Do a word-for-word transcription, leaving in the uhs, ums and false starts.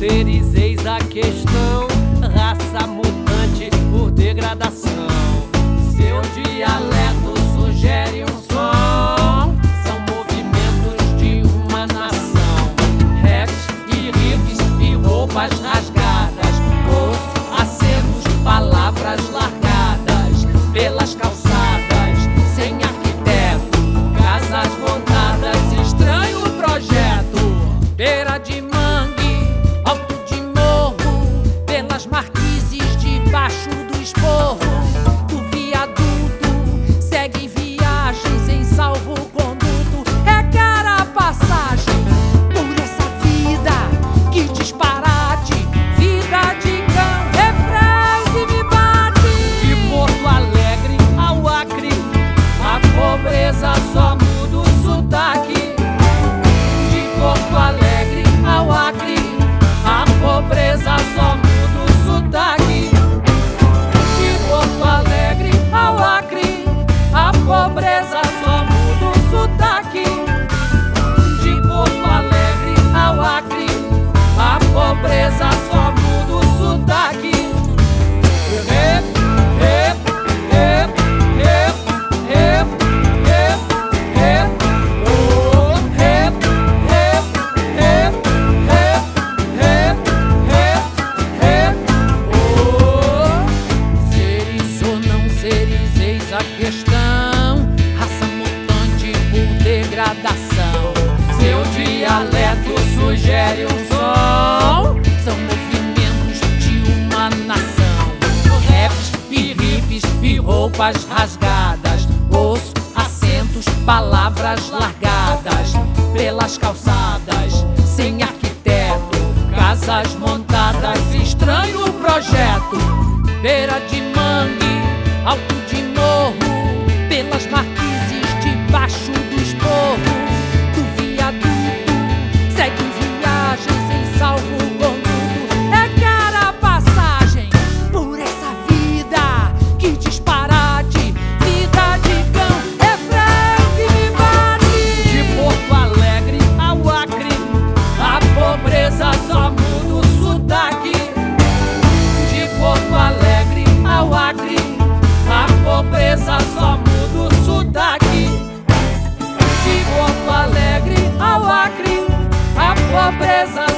seres, eis a questão. Raça mutante por degradação. Seu dialeto sugere um som. São movimentos de uma nação. Raps e riffs e roupas rasgadas. Osso, acentos, palavras largadas pelas calçadas, sem arquiteto, casas montadas. Estranho projeto, beira de mangue, alto de morro, pelas marquises debaixo do esporro. Do viaduto seguem viagens em salvo-conduto. É cara a passagem por essa vida, que disparate, vida de cão, refrão que me bate. De Porto Alegre ao Acre, a pobreza só muda o sotaque. De Porto Alegre ao Acre, a pobreza só muda o sotaque. De Porto Alegre ao Acre, a pobreza só muda o sotaque. De Porto Alegre ao Acre, a pobreza só muda o sotaque. Rep, rep, rep, rep, rep, rep, rep, oh, rep, rep, rep, rep, rep, rep, rep, oh. Seres ou não seres, eis a questão. Raça mutante por degradação. Seu dialeto sugere um som. São movimentos de uma nação. Raps e riffs e roupas rasgadas. Osso, acentos, palavras largadas pelas calçadas, sem arquiteto, casas montadas. Estranho projeto, beira de mangue, alto de morro, pelas marquises debaixo do esporro. Do viaduto segue viagens em salvo-conduto. É cara a passagem por essa vida, que disparate, vida de cão, refrão que me bate. De Porto Alegre ao Acre, a pobreza só muda o sotaque. De Porto Alegre ao Acre, a pobreza só muda o sotaque. De Porto Alegre ao Acre, a pobreza